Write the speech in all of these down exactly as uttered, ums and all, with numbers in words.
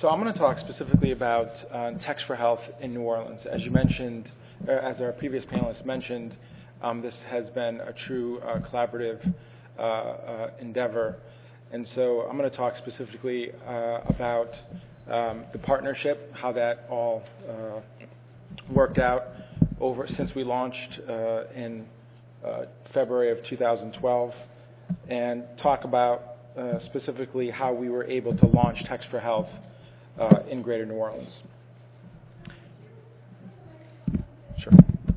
So I'm going to talk specifically about uh, Text for Health in New Orleans. As you mentioned, or as our previous panelists mentioned, um, this has been a true uh, collaborative uh, uh, endeavor. And so I'm going to talk specifically uh, about um, the partnership, how that all uh, worked out over since we launched uh, in uh, February of two thousand twelve, and talk about uh, specifically how we were able to launch Text for Health uh, in Greater New Orleans. Sure.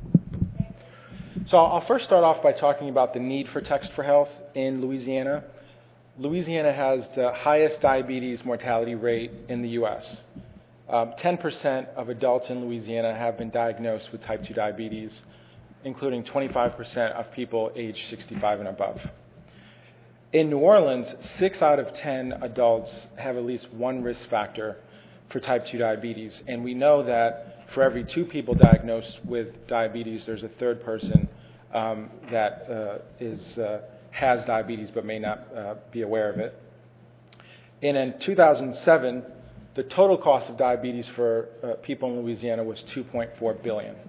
So I'll first start off by talking about the need for Text for Health in Louisiana. Louisiana has the highest diabetes mortality rate in the U S Um, ten percent of adults in Louisiana have been diagnosed with type two diabetes, including twenty-five percent of people aged sixty-five and above. In New Orleans, six out of ten adults have at least one risk factor for type two diabetes, and we know that for every two people diagnosed with diabetes, there's a third person um, that uh, is, uh, has diabetes but may not uh, be aware of it. And in two thousand seven, the total cost of diabetes for uh, people in Louisiana was two point four billion dollars.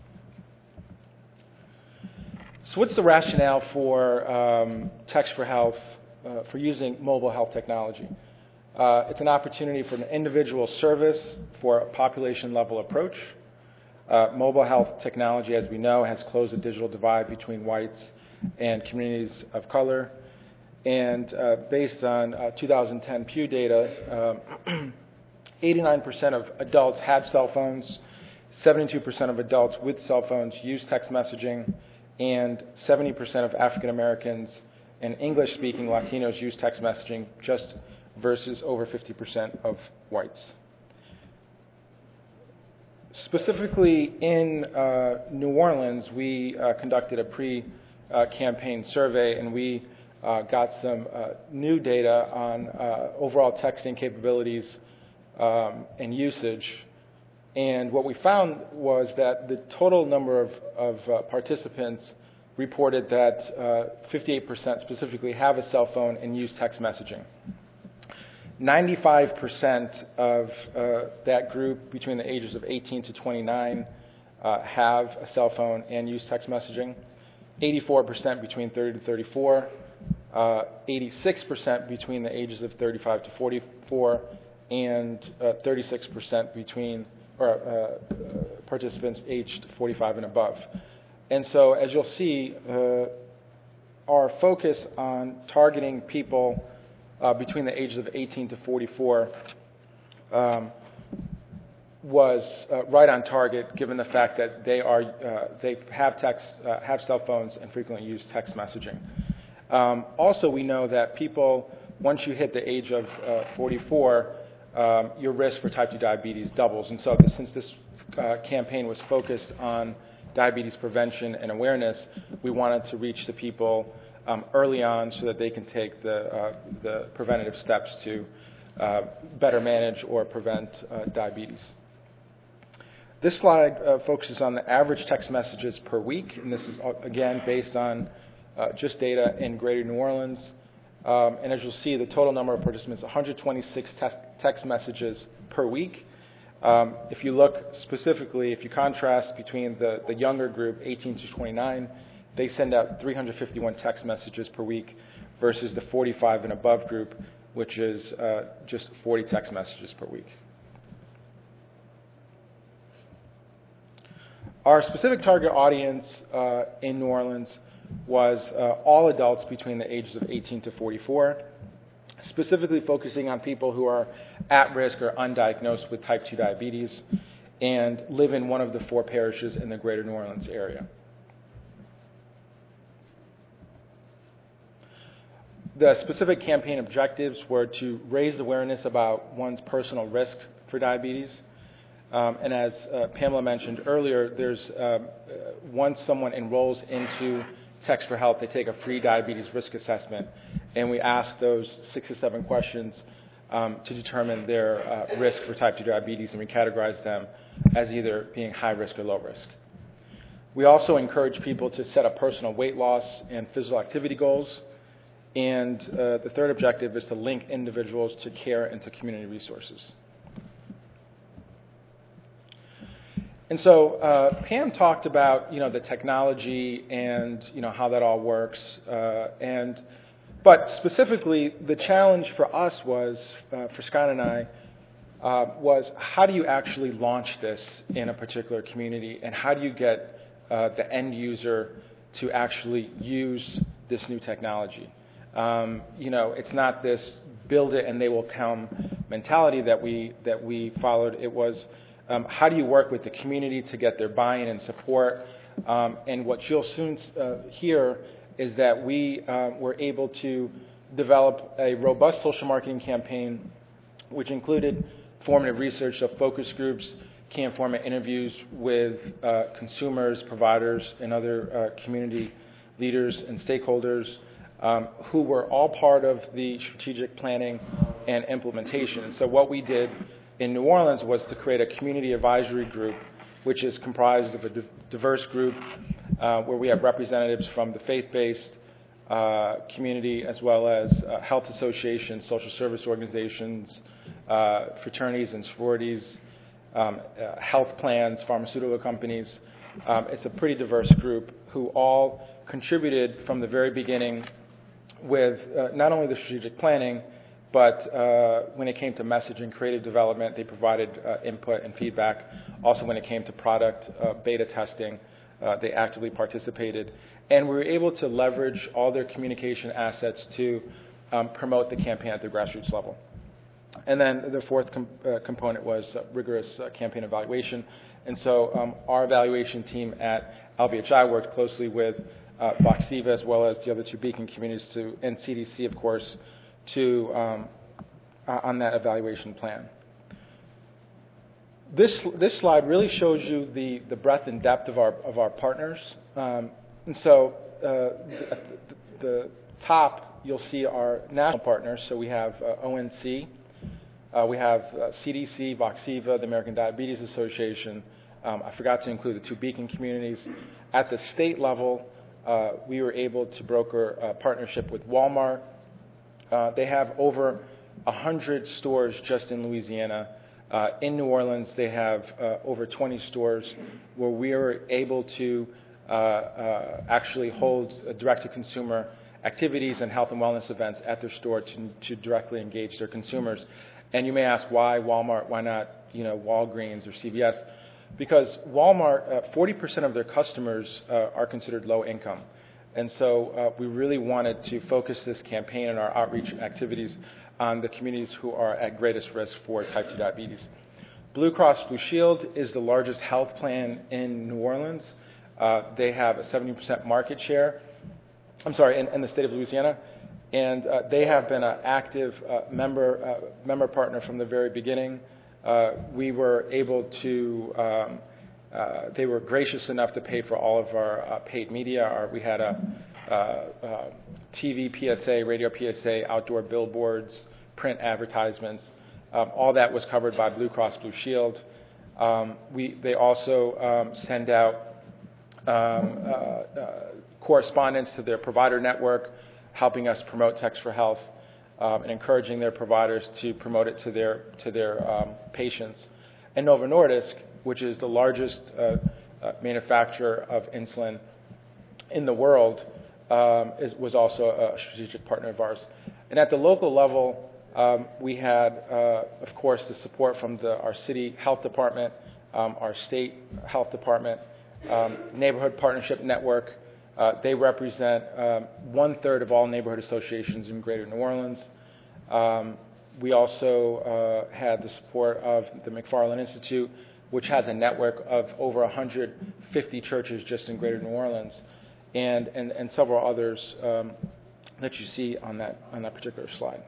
So what's the rationale for um, Text for Health, uh, for using mobile health technology? Uh, it's an opportunity for an individual service for a population-level approach. Uh, mobile health technology, as we know, has closed the digital divide between whites and communities of color. And uh, based on uh, two thousand ten Pew data, um, eighty-nine percent of adults have cell phones, seventy-two percent of adults with cell phones use text messaging, and seventy percent of African Americans and English-speaking Latinos use text messaging, just versus over fifty percent of whites. Specifically in uh, New Orleans, we uh, conducted a pre-campaign survey, and we uh, got some uh, new data on uh, overall texting capabilities um, and usage. And what we found was that the total number of, of uh, participants reported that uh, fifty-eight percent specifically have a cell phone and use text messaging. ninety-five percent of uh, that group between the ages of eighteen to twenty-nine uh, have a cell phone and use text messaging. eighty-four percent between thirty to thirty-four, uh, eighty-six percent between the ages of thirty-five to forty-four, and uh, thirty-six percent between or uh, uh, participants aged forty-five and above. And so, as you'll see, uh, our focus on targeting people uh, between the ages of eighteen to forty-four um, was uh, right on target, given the fact that they are uh, they have text, uh, have cell phones, and frequently use text messaging. Um, also, we know that people, once you hit the age of uh, forty-four, Um, your risk for type two diabetes doubles. And so this, since this uh, campaign was focused on diabetes prevention and awareness, we wanted to reach the people um, early on so that they can take the, uh, the preventative steps to uh, better manage or prevent uh, diabetes. This slide uh, focuses on the average text messages per week, and this is, again, based on uh, just data in Greater New Orleans. Um, and as you'll see, the total number of participants, one hundred twenty-six te- text messages per week. Um, if you look specifically, if you contrast between the, the younger group, eighteen to twenty-nine, they send out three hundred fifty-one text messages per week versus the forty-five and above group, which is uh, just forty text messages per week. Our specific target audience uh, in New Orleans was uh, all adults between the ages of eighteen to forty-four, specifically focusing on people who are at risk or undiagnosed with type two diabetes and live in one of the four parishes in the Greater New Orleans area. The specific campaign objectives were to raise awareness about one's personal risk for diabetes. Um, and as uh, Pamela mentioned earlier, there's uh, once someone enrolls into Text for Health, they take a free diabetes risk assessment, and we ask those six to seven questions um, to determine their uh, risk for type two diabetes, and we categorize them as either being high risk or low risk. We also encourage people to set up personal weight loss and physical activity goals, and uh, the third objective is to link individuals to care and to community resources. And so uh, Pam talked about, you know, the technology and, you know, how that all works. Uh, and but specifically, the challenge for us was, uh, for Scott and I, uh, was how do you actually launch this in a particular community, and how do you get uh, the end user to actually use this new technology? Um, you know, it's not this build it and they will come mentality that we that we followed. It was Um, how do you work with the community to get their buy-in and support? Um, and what you'll soon uh, hear is that we uh, were able to develop a robust social marketing campaign, which included formative research of focus groups, key informant interviews with uh, consumers, providers, and other uh, community leaders and stakeholders um, who were all part of the strategic planning and implementation. So what we did in New Orleans was to create a community advisory group, which is comprised of a diverse group uh, where we have representatives from the faith-based uh, community as well as uh, health associations, social service organizations, uh, fraternities and sororities, um, uh, health plans, pharmaceutical companies. Um, it's a pretty diverse group who all contributed from the very beginning with uh, not only the strategic planning, but uh, when it came to message and creative development, they provided uh, input and feedback. Also, when it came to product uh, beta testing, uh, they actively participated. And we were able to leverage all their communication assets to um, promote the campaign at the grassroots level. And then the fourth com- uh, component was uh, rigorous uh, campaign evaluation. And so um, our evaluation team at L V H I worked closely with uh, Voxiva as well as the other two Beacon communities to, and C D C, of course, to um, uh, on that evaluation plan. This this slide really shows you the, the breadth and depth of our of our partners. Um, and so uh, at the, the top you'll see our national partners. So we have uh, O N C, uh, we have uh, C D C, Voxiva, the American Diabetes Association. Um, I forgot to include the two Beacon communities. At the state level, uh, we were able to broker a partnership with Walmart. Uh, they have over one hundred stores just in Louisiana. Uh, in New Orleans, they have uh, over twenty stores where we are able to uh, uh, actually hold uh, direct-to-consumer activities and health and wellness events at their store to, to directly engage their consumers. And you may ask, why Walmart? Why not, you know, Walgreens or C V S? Because Walmart, uh, forty percent of their customers uh, are considered low income. And so uh, we really wanted to focus this campaign and our outreach activities on the communities who are at greatest risk for type two diabetes. Blue Cross Blue Shield is the largest health plan in New Orleans. Uh, they have a seventy percent market share, I'm sorry, in, in the state of Louisiana. And uh, they have been an active uh, member, uh, member partner from the very beginning. Uh, we were able to um, Uh, they were gracious enough to pay for all of our uh, paid media. Our, we had a uh, uh, T V P S A, radio P S A, outdoor billboards, print advertisements. Um, all that was covered by Blue Cross Blue Shield. Um, we, they also um, send out um, uh, uh, correspondence to their provider network, helping us promote Text for Health um, and encouraging their providers to promote it to their to their um, patients. And Novo Nordisk, which is the largest uh, uh, manufacturer of insulin in the world, um, is, was also a strategic partner of ours. And at the local level, um, we had, uh, of course, the support from the, our city health department, um, our state health department, um, neighborhood partnership network. Uh, they represent um, one-third of all neighborhood associations in greater New Orleans. Um, we also uh, had the support of the McFarland Institute, which has a network of over one hundred fifty churches just in greater New Orleans, and, and, and several others um, that you see on that, on that particular slide.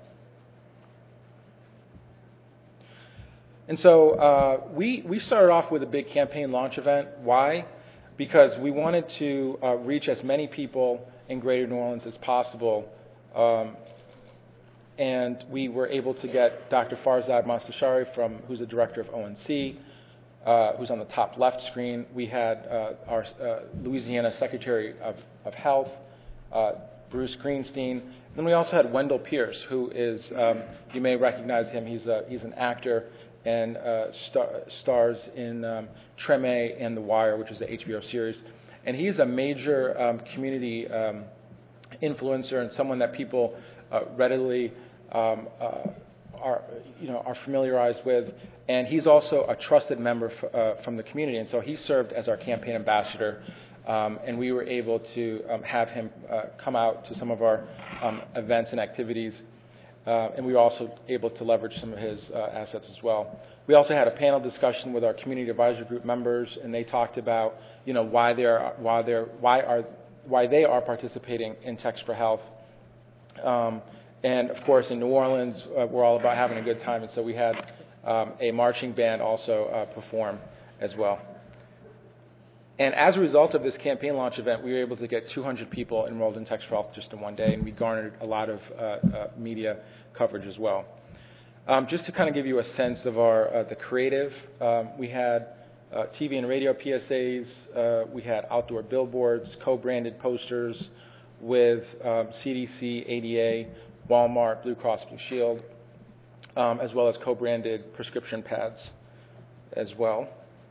And so uh, we, we started off with a big campaign launch event. Why? Because we wanted to uh, reach as many people in greater New Orleans as possible. Um, and we were able to get Doctor Farzad Mostashari, from, who's the director of O N C, Uh, who's on the top left screen. We had uh, our uh, Louisiana Secretary of, of Health, uh, Bruce Greenstein. Then we also had Wendell Pierce, who is, um, you may recognize him, he's, a, he's an actor and uh, star, stars in um, Treme and The Wire, which is the H B O series. And he's a major um, community um, influencer and someone that people uh, readily um, uh, are, you know, are familiarized with. And he's also a trusted member f- uh, from the community. And so he served as our campaign ambassador. Um, and we were able to um, have him uh, come out to some of our um, events and activities. Uh, and we were also able to leverage some of his uh, assets as well. We also had a panel discussion with our community advisory group members, and they talked about, you know, why they're why they're why are why they are participating in Text for Health. Um, and of course, in New Orleans, uh, we're all about having a good time, and so we had um, a marching band also uh, perform as well. And as a result of this campaign launch event, we were able to get two hundred people enrolled in Text for Health just in one day, and we garnered a lot of uh, uh, media coverage as well. Um, just to kind of give you a sense of our uh, the creative, um, we had uh, T V and radio P S As, uh, we had outdoor billboards, co-branded posters with um, C D C, A D A, Walmart, Blue Cross Blue Shield, um, as well as co-branded prescription pads as well.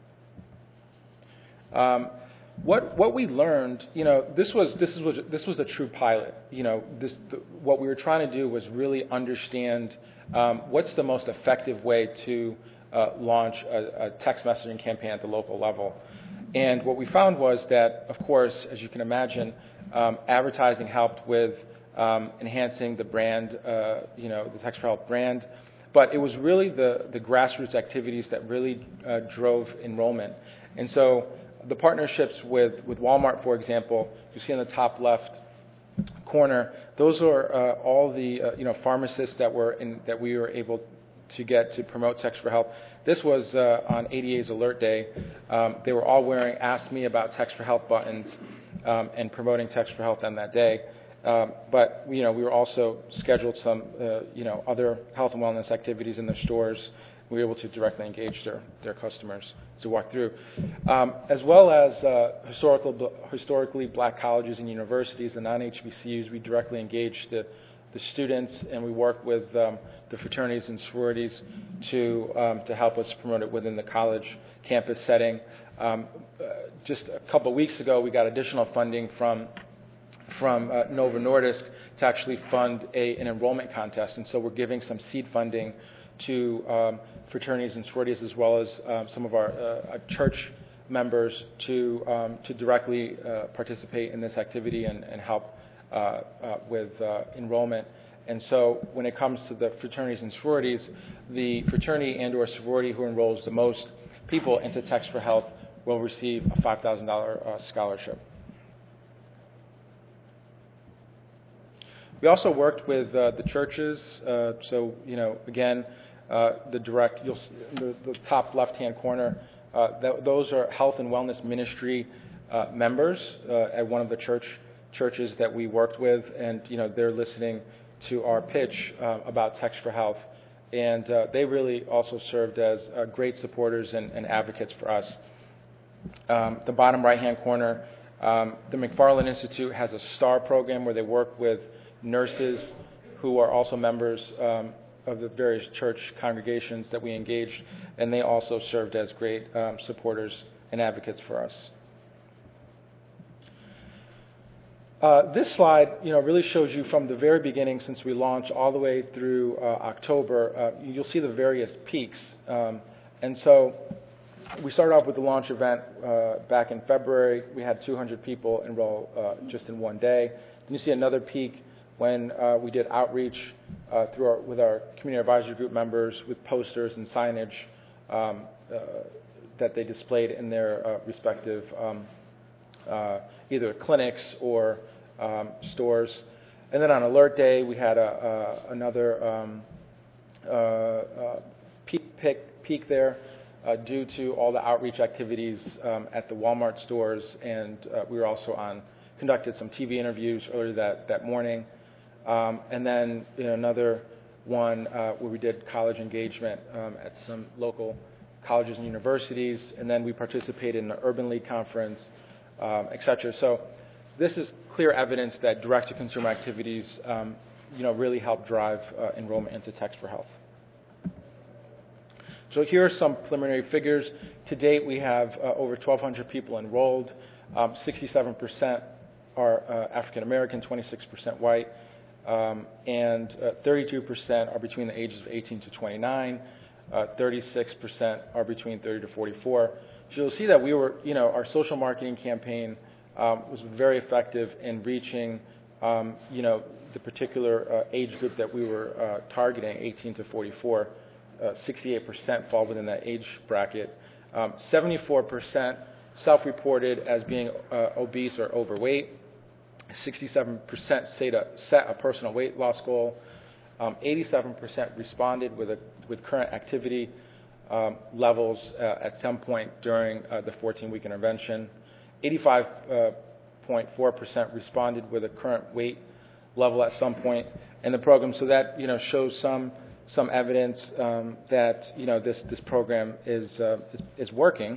Um, what what we learned, you know, this was this was this was a true pilot. You know, this the, what we were trying to do was really understand um, what's the most effective way to uh, launch a, a text messaging campaign at the local level. And what we found was that, of course, as you can imagine, um, advertising helped with um, enhancing the brand, uh, you know, the Text for Health brand. But it was really the the grassroots activities that really uh, drove enrollment. And so the partnerships with, with Walmart, for example, you see in the top left corner, those are uh, all the uh, you know pharmacists that were in, that we were able to get to promote Text for Health. This was uh, on A D A's Alert Day. Um, they were all wearing Ask Me About Text for Health buttons um, and promoting Text for Health on that day. Um, but you know we were also scheduled some uh, you know other health and wellness activities in their stores. We were able to directly engage their, their customers to walk through, um, as well as uh, historical, historically black colleges and universities, the non-H B C Us. We directly engaged the, the students, and we worked with um, the fraternities and sororities to um, to help us promote it within the college campus setting. Um, uh, just a couple of weeks ago, we got additional funding from from uh, Novo Nordisk to actually fund a, an enrollment contest, and so we're giving some seed funding to um, fraternities and sororities, as well as um, some of our uh, church members to um, to directly uh, participate in this activity and, and help uh, uh, with uh, enrollment. And so when it comes to the fraternities and sororities, the fraternity and or sorority who enrolls the most people into Text for Health will receive a five thousand dollars uh, scholarship. We also worked with uh, the churches. Uh, so, you know, again, uh, the direct, you'll see the, the top left-hand corner, uh, th- those are health and wellness ministry uh, members uh, at one of the church churches that we worked with, and you know, they're listening to our pitch uh, about Text for Health, and uh, they really also served as uh, great supporters and, and advocates for us. Um, the bottom right-hand corner, um, the McFarland Institute has a STAR program where they work with nurses who are also members um, of the various church congregations that we engaged, and they also served as great um, supporters and advocates for us. Uh, this slide, you know, really shows you from the very beginning, since we launched all the way through uh, October. Uh, you'll see the various peaks, um, and so we started off with the launch event uh, back in February. We had two hundred people enroll uh, just in one day. And you see another peak when uh, we did outreach uh, through our, with our community advisory group members with posters and signage um, uh, that they displayed in their uh, respective um, uh, either clinics or um, stores. And then on Alert Day, we had a, a, another um, uh, uh, peak, peak, peak there uh, due to all the outreach activities um, at the Walmart stores, and uh, we were also on conducted some T V interviews earlier that, that morning. Um, and then you know, another one uh, where we did college engagement um, at some local colleges and universities, and then we participated in the Urban League Conference, um, et cetera. So this is clear evidence that direct-to-consumer activities um, you know, really help drive uh, enrollment into Text for Health. So here are some preliminary figures. To date, we have uh, over twelve hundred people enrolled. Um, sixty-seven percent are uh, African American, twenty-six percent white, um, and uh, thirty-two percent are between the ages of eighteen to twenty-nine. Uh, thirty-six percent are between thirty to forty-four. So you'll see that we were, you know, our social marketing campaign um, was very effective in reaching, um, you know, the particular uh, age group that we were uh, targeting, eighteen to forty-four. Uh, sixty-eight percent fall within that age bracket. Um, seventy-four percent self-reported as being uh, obese or overweight. sixty-seven percent set a, set a personal weight loss goal. Um, eighty-seven percent responded with, a, with current activity um, levels uh, at some point during uh, the fourteen-week intervention. eighty-five point four percent responded with a current weight level at some point in the program. So that, you know, shows some some evidence um, that, you know, this this program is uh, is, is working,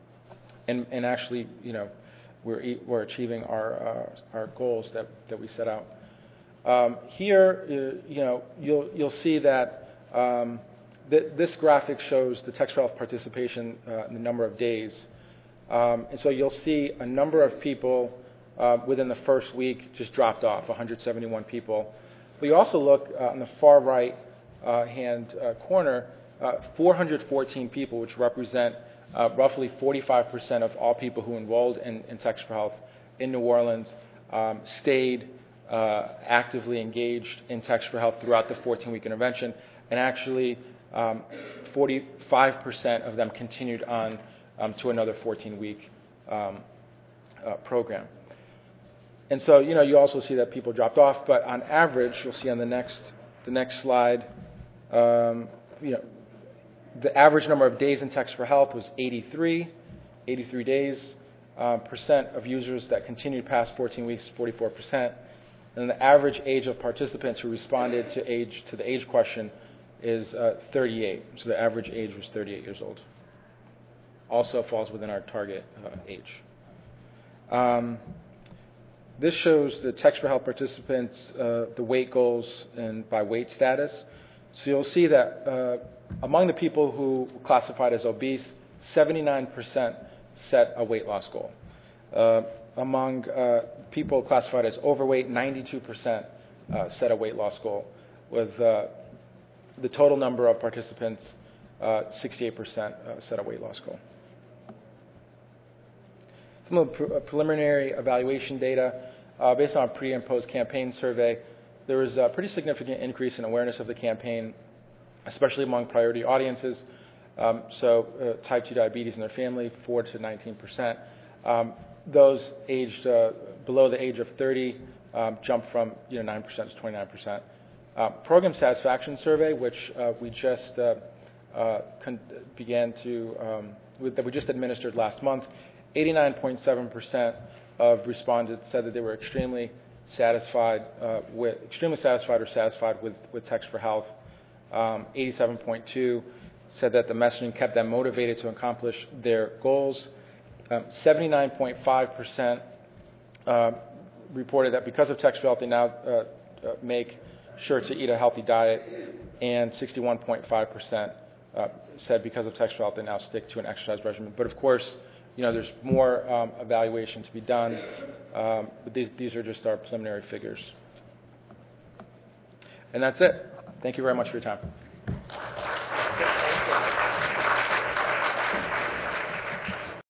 and and actually, you know, we're we're achieving our uh, our goals that that we set out. Um, here, uh, you know, you'll you'll see that um, th this graphic shows the Text for Health participation uh, in the number of days, um, and so you'll see a number of people uh, within the first week just dropped off, one hundred seventy-one people. But you also look uh, on the far right uh, hand uh, corner, uh, four hundred fourteen people, which represent uh, roughly forty-five percent of all people who enrolled in, in Text for Health in New Orleans, um, stayed uh, actively engaged in Text for Health throughout the fourteen-week intervention, and actually um, forty-five percent of them continued on um, to another fourteen-week um, uh, program. And so, you know, you also see that people dropped off, but on average, you'll see on the next the next slide, um, you know, the average number of days in Text for Health was eighty-three, eighty-three days. Uh, percent of users that continued past fourteen weeks, forty-four percent. And the average age of participants who responded to age to the age question is uh, thirty-eight. So the average age was thirty-eight years old. Also falls within our target uh, age. Um, This shows the Text for Health participants, uh, the weight goals, and by weight status. So you'll see that uh, among the people who were classified as obese, seventy-nine percent set a weight loss goal. Uh, among uh, people classified as overweight, ninety-two percent uh, set a weight loss goal, with uh, the total number of participants, uh, sixty-eight percent uh, set a weight loss goal. Some of the pre preliminary evaluation data, uh, based on a pre and post campaign survey, there was a pretty significant increase in awareness of the campaign, especially among priority audiences. Um, so uh, type two diabetes in their family, four to nineteen percent. Um, those aged uh, below the age of thirty um, jumped from you know, nine percent to twenty-nine percent. Uh, program satisfaction survey, which uh, we just uh, uh, began to, um, with, that we just administered last month, eighty-nine point seven percent of respondents said that they were extremely satisfied uh, with extremely satisfied or satisfied with, with Text for Health. Um, eighty-seven point two said that the messaging kept them motivated to accomplish their goals. Um, seventy-nine point five percent uh, reported that because of Text for Health, they now uh, uh, make sure to eat a healthy diet, and sixty-one point five percent uh, said because of Text for Health, they now stick to an exercise regimen. But of course, you know, there's more um, evaluation to be done, um, but these, these are just our preliminary figures. And that's it. Thank you very much for your time.